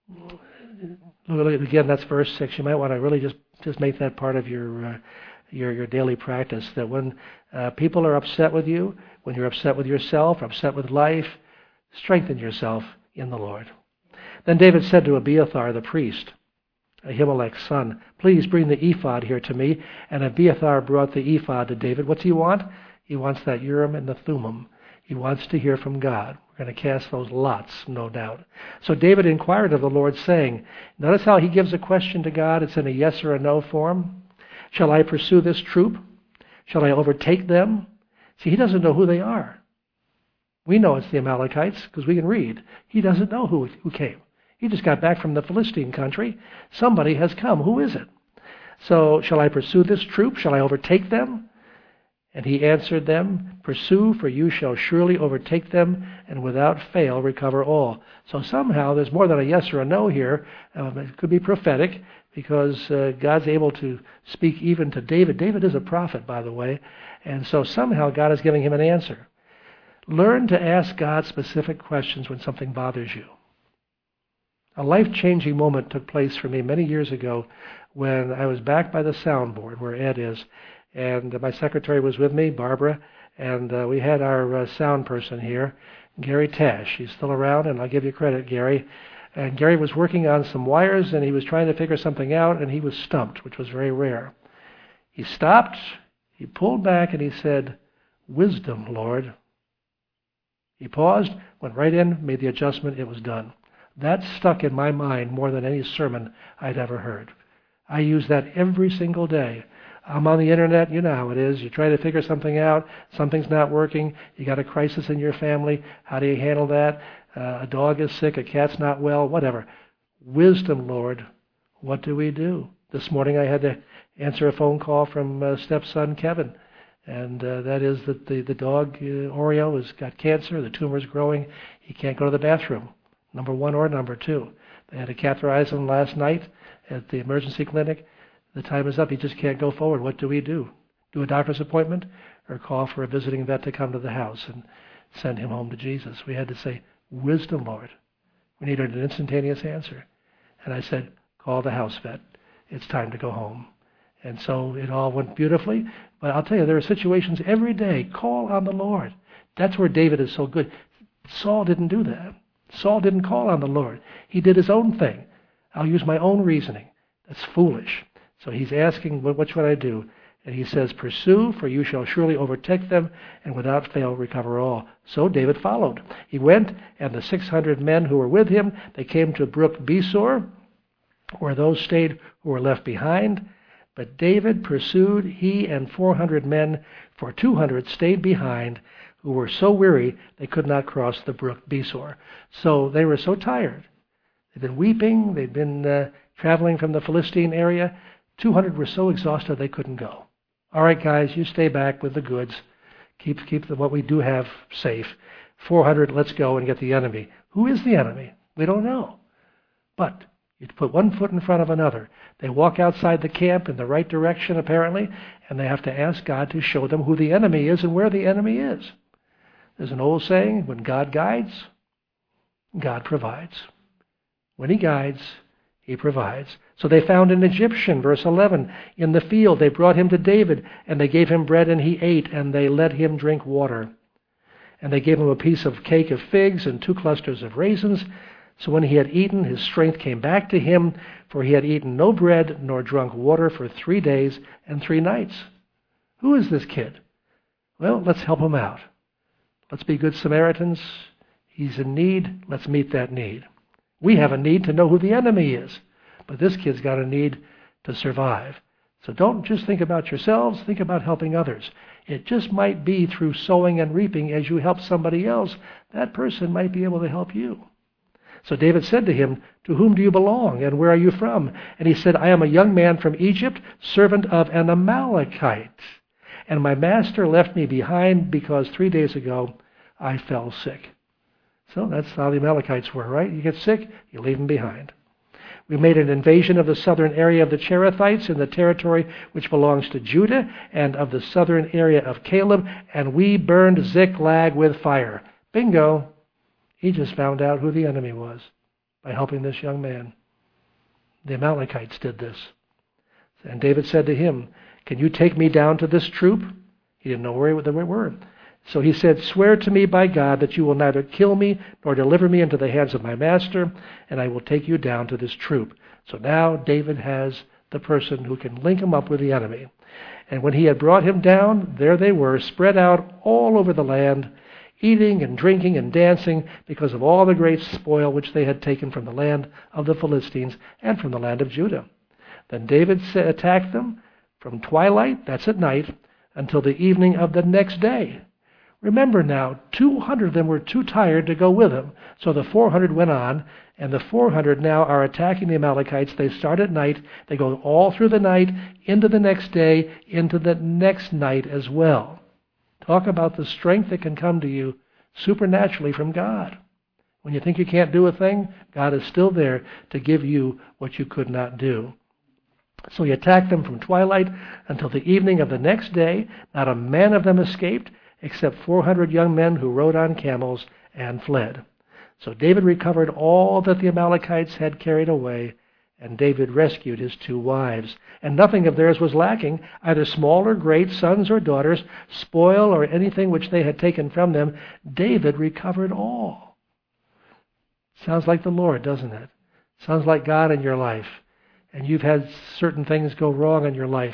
again, that's verse six. You might want to really just, just make that part of your uh, your your daily practice, that when uh, people are upset with you, when you're upset with yourself, upset with life, strengthen yourself in the Lord. Then David said to Abiathar the priest, Ahimelech's son, please bring the ephod here to me. And Abiathar brought the ephod to David. What's he want? He wants that Urim and the Thummim. He wants to hear from God. We're going to cast those lots, no doubt. So David inquired of the Lord, saying, notice how he gives a question to God. It's in a yes or a no form. Shall I pursue this troop? Shall I overtake them? See, he doesn't know who they are. We know it's the Amalekites because we can read. He doesn't know who, who came. He just got back from the Philistine country. Somebody has come. Who is it? So, shall I pursue this troop? Shall I overtake them? And he answered them, pursue, for you shall surely overtake them, and without fail recover all. So somehow there's more than a yes or a no here. Um, it could be prophetic, because uh, God's able to speak even to David. David is a prophet, by the way, and so somehow God is giving him an answer. Learn to ask God specific questions when something bothers you. A life-changing moment took place for me many years ago when I was back by the soundboard where Ed is, and my secretary was with me, Barbara, and uh, we had our uh, sound person here, Gary Tash. He's still around, and I'll give you credit, Gary. And Gary was working on some wires, and he was trying to figure something out, and he was stumped, which was very rare. He stopped, he pulled back, and he said, "Wisdom, Lord." He paused, went right in, made the adjustment, it was done. That stuck in my mind more than any sermon I'd ever heard. I use that every single day. I'm on the internet, you know how it is. You try to figure something out, something's not working, you got a crisis in your family, how do you handle that? Uh, a dog is sick, a cat's not well, whatever. Wisdom, Lord, what do we do? This morning I had to answer a phone call from uh, stepson Kevin, and uh, that is that the, the dog, uh, Oreo, has got cancer, the tumor's growing, he can't go to the bathroom, number one or number two. They had to catheterize him last night at the emergency clinic. The time is up, he just can't go forward. What do we do? Do a doctor's appointment or call for a visiting vet to come to the house and send him home to Jesus? We had to say, wisdom, Lord. We needed an instantaneous answer. And I said, call the house vet. It's time to go home. And so it all went beautifully. But I'll tell you, there are situations every day. Call on the Lord. That's where David is so good. Saul didn't do that. Saul didn't call on the Lord. He did his own thing. I'll use my own reasoning. That's foolish. So he's asking, what should I do? And he says, pursue, for you shall surely overtake them, and without fail recover all. So David followed. He went, and the six hundred men who were with him, they came to Brook Besor, where those stayed who were left behind. But David pursued, he and four hundred men, for two hundred stayed behind, who were so weary they could not cross the Brook Besor. So they were so tired. They'd been weeping, they'd been uh, traveling from the Philistine area. two hundred were so exhausted they couldn't go. All right, guys, you stay back with the goods. Keep keep the, what we do have safe. four hundred, let's go and get the enemy. Who is the enemy? We don't know. But you put one foot in front of another. They walk outside the camp in the right direction, apparently, and they have to ask God to show them who the enemy is and where the enemy is. There's an old saying, when God guides, God provides. When he guides, he provides. So they found an Egyptian, verse eleven, in the field. They brought him to David, and they gave him bread, and he ate, and they let him drink water. And they gave him a piece of cake of figs and two clusters of raisins. So when he had eaten, his strength came back to him, for he had eaten no bread nor drunk water for three days and three nights. Who is this kid? Well, let's help him out. Let's be good Samaritans. He's in need. Let's meet that need. We have a need to know who the enemy is, but this kid's got a need to survive. So don't just think about yourselves, think about helping others. It just might be through sowing and reaping as you help somebody else, that person might be able to help you. So David said to him, to whom do you belong, and where are you from? And he said, I am a young man from Egypt, servant of an Amalekite. And my master left me behind because three days ago I fell sick. So that's how the Amalekites were, right? You get sick, you leave them behind. We made an invasion of the southern area of the Cherethites in the territory which belongs to Judah, and of the southern area of Caleb, and we burned Ziklag with fire. Bingo! He just found out who the enemy was by helping this young man. The Amalekites did this. And David said to him, can you take me down to this troop? He didn't know where they were. So he said, swear to me by God that you will neither kill me nor deliver me into the hands of my master, and I will take you down to this troop. So now David has the person who can link him up with the enemy. And when he had brought him down, there they were, spread out all over the land, eating and drinking and dancing because of all the great spoil which they had taken from the land of the Philistines and from the land of Judah. Then David attacked them from twilight, that's at night, until the evening of the next day. Remember now, two hundred of them were too tired to go with him, so the four hundred went on, and the four hundred now are attacking the Amalekites. They start at night, they go all through the night, into the next day, into the next night as well. Talk about the strength that can come to you supernaturally from God. When you think you can't do a thing, God is still there to give you what you could not do. So he attacked them from twilight until the evening of the next day. Not a man of them escaped, except four hundred young men who rode on camels and fled. So David recovered all that the Amalekites had carried away, and David rescued his two wives. And nothing of theirs was lacking, either small or great, sons or daughters, spoil or anything which they had taken from them. David recovered all. Sounds like the Lord, doesn't it? Sounds like God in your life. And you've had certain things go wrong in your life,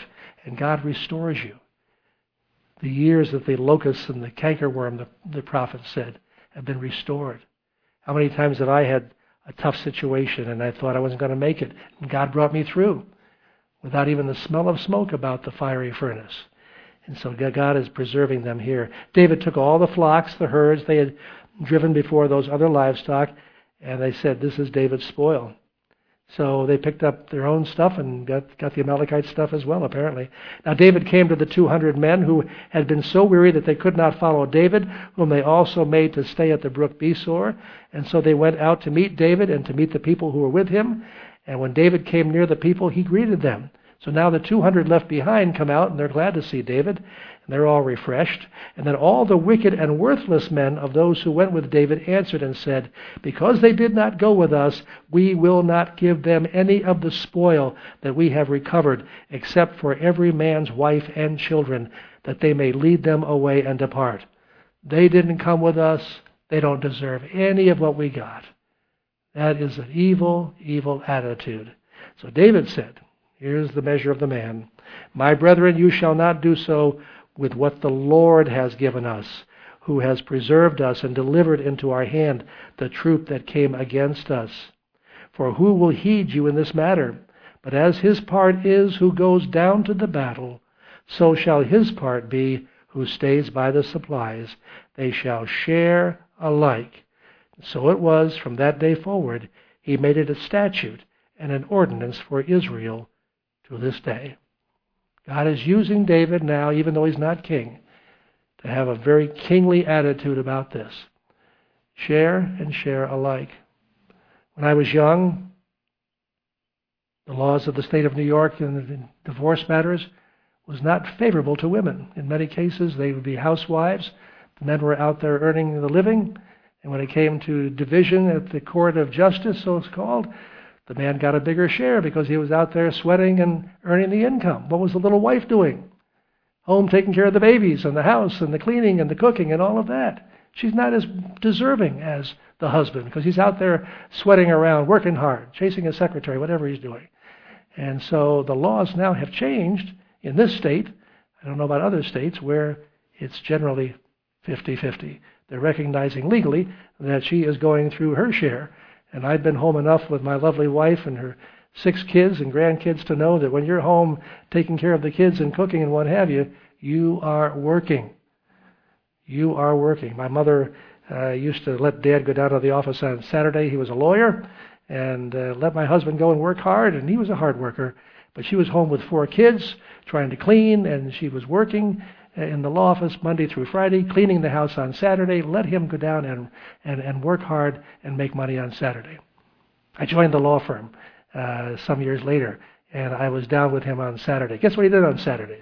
and God restores you. The years that the locusts and the cankerworm, the, the prophet said, have been restored. How many times have I had a tough situation and I thought I wasn't going to make it, and God brought me through without even the smell of smoke about the fiery furnace. And so God is preserving them here. David took all the flocks, the herds they had driven before, those other livestock, and they said, this is David's spoil. So they picked up their own stuff and got, got the Amalekite stuff as well, apparently. Now David came to the two hundred men who had been so weary that they could not follow David, whom they also made to stay at the brook Besor. And so they went out to meet David and to meet the people who were with him. And when David came near the people, he greeted them. So now the two hundred left behind come out, and they're glad to see David, and they're all refreshed. And then all the wicked and worthless men of those who went with David answered and said, because they did not go with us, we will not give them any of the spoil that we have recovered, except for every man's wife and children, that they may lead them away and depart. They didn't come with us. They don't deserve any of what we got. That is an evil, evil attitude. So David said, here's the measure of the man. My brethren, you shall not do so with what the Lord has given us, who has preserved us and delivered into our hand the troop that came against us. For who will heed you in this matter? But as his part is who goes down to the battle, so shall his part be who stays by the supplies. They shall share alike. So it was from that day forward, he made it a statute and an ordinance for Israel to this day. God is using David now, even though he's not king, to have a very kingly attitude about this. Share and share alike. When I was young, the laws of the state of New York in the divorce matters was not favorable to women. In many cases, they would be housewives. The men were out there earning the living. And when it came to division at the court of justice, so it's called, the man got a bigger share because he was out there sweating and earning the income. What was the little wife doing? Home taking care of the babies and the house and the cleaning and the cooking and all of that. She's not as deserving as the husband because he's out there sweating around, working hard, chasing his secretary, whatever he's doing. And so the laws now have changed in this state. I don't know about other states where it's generally fifty-fifty. They're recognizing legally that she is going through her share. And I've been home enough with my lovely wife and her six kids and grandkids to know that when you're home taking care of the kids and cooking and what have you, you are working. You are working. My mother uh, used to let Dad go down to the office on Saturday. He was a lawyer, and uh, let my husband go and work hard, and he was a hard worker. But she was home with four kids trying to clean, and she was working in the law office Monday through Friday, cleaning the house on Saturday. Let him go down and, and, and work hard and make money on Saturday. I joined the law firm uh, some years later, and I was down with him on Saturday. Guess what he did on Saturdays?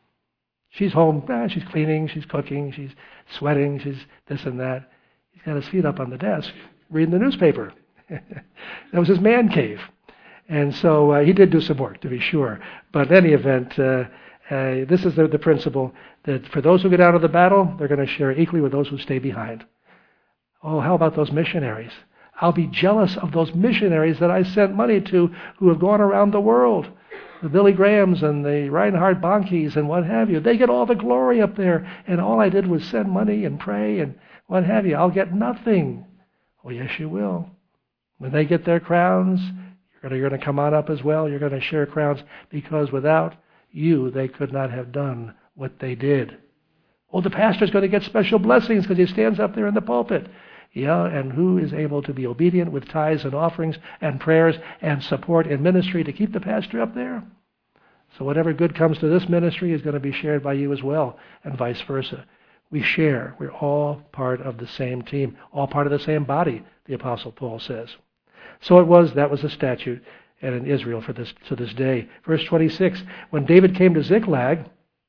She's home, ah, she's cleaning, she's cooking, she's sweating, she's this and that. He's got his feet up on the desk, reading the newspaper. That was his man cave. And so uh, he did do some work, to be sure. But in any event, uh, Uh, this is the, the principle that for those who get out of the battle, they're going to share equally with those who stay behind. Oh, how about those missionaries? I'll be jealous of those missionaries that I sent money to who have gone around the world. The Billy Grahams and the Reinhard Bonnke's and what have you. They get all the glory up there, and all I did was send money and pray and what have you. I'll get nothing. Oh, yes, you will. When they get their crowns, you're going to, you're going to come on up as well. You're going to share crowns because without you, they could not have done what they did. Oh, the pastor's going to get special blessings because he stands up there in the pulpit. Yeah, and who is able to be obedient with tithes and offerings and prayers and support in ministry to keep the pastor up there? So whatever good comes to this ministry is going to be shared by you as well, and vice versa. We share. We're all part of the same team, all part of the same body, the Apostle Paul says. So it was, that was the statute, and in Israel for this to this day. Verse twenty-six, when David came to Ziklag,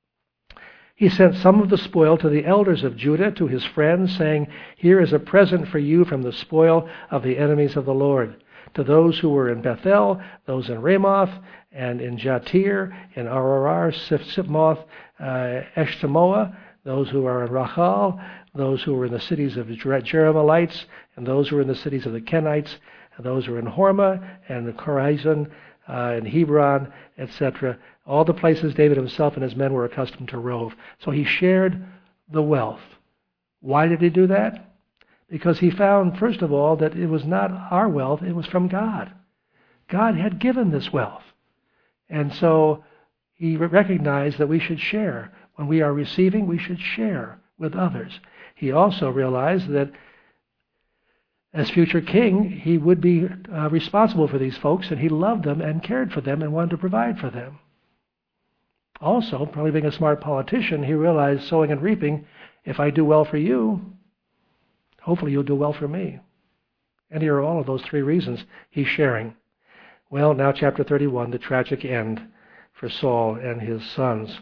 he sent some of the spoil to the elders of Judah, to his friends, saying, here is a present for you from the spoil of the enemies of the Lord. To those who were in Bethel, those in Ramoth, and in Jatir, in Ararar, Sipmoth, uh, Eshtemoa, those who are in Rachal, those who were in the cities of the Jerahmeelites, and those who were in the cities of the Kenites, and those who were in Hormah, and Chorazin, uh, and Hebron, et cetera. all the places David himself and his men were accustomed to rove. So he shared the wealth. Why did he do that? Because he found, first of all, that it was not our wealth, it was from God. God had given this wealth. And so he recognized that we should share. When we are receiving, we should share with others. He also realized that as future king, he would be uh, responsible for these folks, and he loved them and cared for them and wanted to provide for them. Also, probably being a smart politician, he realized sowing and reaping, if I do well for you, hopefully you'll do well for me. And here are all of those three reasons he's sharing. Well, now chapter thirty-one, the tragic end for Saul and his sons.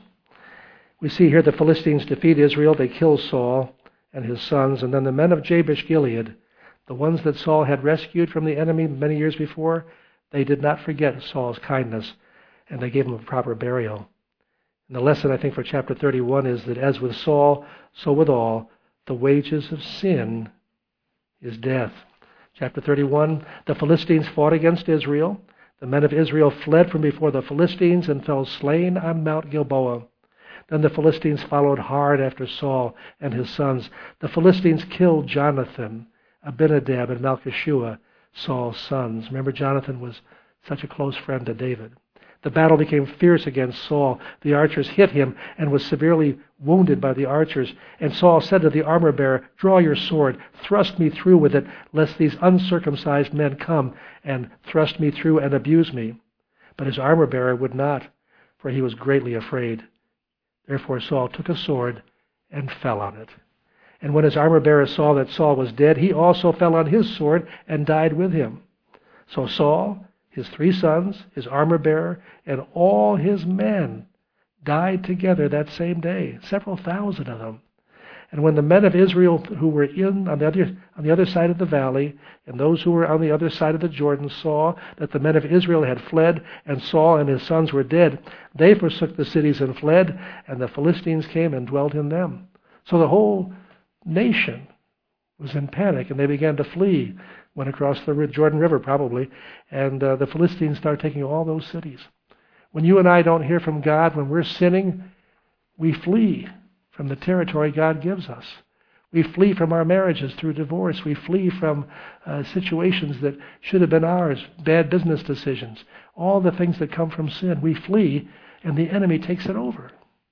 We see here the Philistines defeat Israel. They kill Saul and his sons, and then the men of Jabesh Gilead, the ones that Saul had rescued from the enemy many years before, they did not forget Saul's kindness, and they gave him a proper burial. And the lesson, I think, for chapter thirty-one is that as with Saul, so with all, the wages of sin is death. Chapter thirty-one, the Philistines fought against Israel. The men of Israel fled from before the Philistines and fell slain on Mount Gilboa. Then the Philistines followed hard after Saul and his sons. The Philistines killed Jonathan, Abinadab, and Malchishua, Saul's sons. Remember, Jonathan was such a close friend to David. The battle became fierce against Saul. The archers hit him and was severely wounded by the archers. And Saul said to the armor-bearer, "Draw your sword, thrust me through with it, lest these uncircumcised men come and thrust me through and abuse me." But his armor-bearer would not, for he was greatly afraid. Therefore Saul took a sword and fell on it. And when his armor-bearer saw that Saul was dead, he also fell on his sword and died with him. So Saul, his three sons, his armor-bearer, and all his men died together that same day, several thousand of them. And when the men of Israel who were in on the other on the other side of the valley, and those who were on the other side of the Jordan, saw that the men of Israel had fled, and Saul and his sons were dead, they forsook the cities and fled, and the Philistines came and dwelt in them. So the whole nation was in panic, and they began to flee, went across the Jordan River probably, and uh, the Philistines started taking all those cities. When you and I don't hear from God, when we're sinning, we flee from the territory God gives us. We flee from our marriages through divorce. We flee from uh, situations that should have been ours, bad business decisions, all the things that come from sin. We flee, and the enemy takes it over.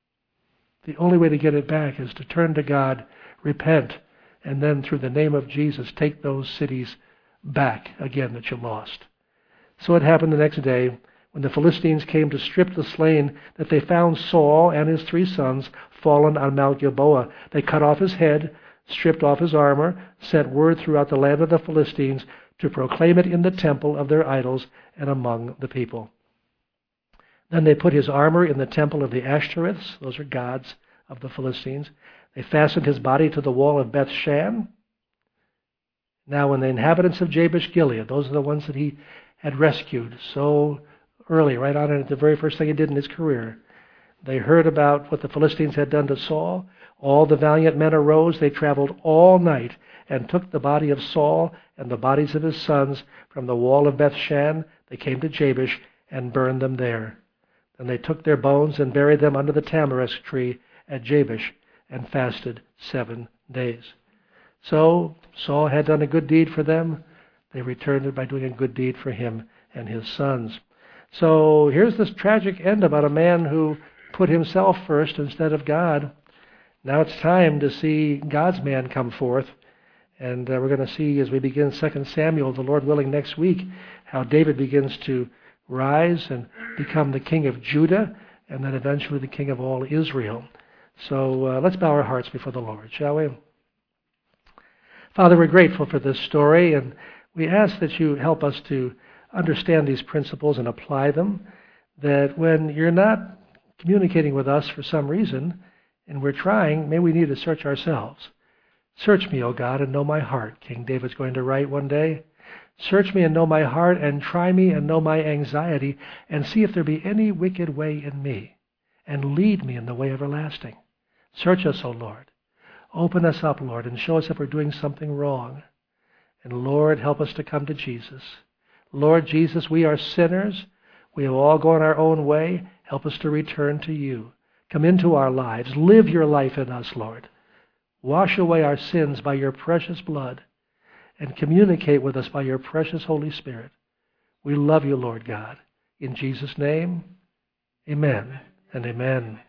The only way to get it back is to turn to God, repent, and then through the name of Jesus, take those cities back again that you lost. So it happened the next day, when the Philistines came to strip the slain, that they found Saul and his three sons fallen on Mount Gilboa. They cut off his head, stripped off his armor, sent word throughout the land of the Philistines to proclaim it in the temple of their idols and among the people. Then they put his armor in the temple of the Ashtoreths, those are gods of the Philistines. They fastened his body to the wall of Beth Shan. Now when the inhabitants of Jabesh Gilead, those are the ones that he had rescued so early, right on it, the very first thing he did in his career, they heard about what the Philistines had done to Saul. All the valiant men arose. They traveled all night and took the body of Saul and the bodies of his sons from the wall of Beth Shan. They came to Jabesh and burned them there. Then they took their bones and buried them under the tamarisk tree at Jabesh and fasted seven days. So Saul had done a good deed for them. They returned it by doing a good deed for him and his sons. So here's this tragic end about a man who put himself first instead of God. Now it's time to see God's man come forth. And uh, we're going to see as we begin Second Samuel, the Lord willing, next week, how David begins to rise and become the king of Judah and then eventually the king of all Israel. So uh, let's bow our hearts before the Lord, shall we? Father, we're grateful for this story, and we ask that you help us to understand these principles and apply them, that when you're not communicating with us for some reason, and we're trying, maybe we need to search ourselves. Search me, O God, and know my heart, King David's going to write one day. Search me and know my heart, and try me and know my anxiety, and see if there be any wicked way in me, and lead me in the way everlasting. Search us, O Lord. Open us up, Lord, and show us if we're doing something wrong. And Lord, help us to come to Jesus. Lord Jesus, we are sinners. We have all gone our own way. Help us to return to you. Come into our lives. Live your life in us, Lord. Wash away our sins by your precious blood and communicate with us by your precious Holy Spirit. We love you, Lord God. In Jesus' name, amen and amen.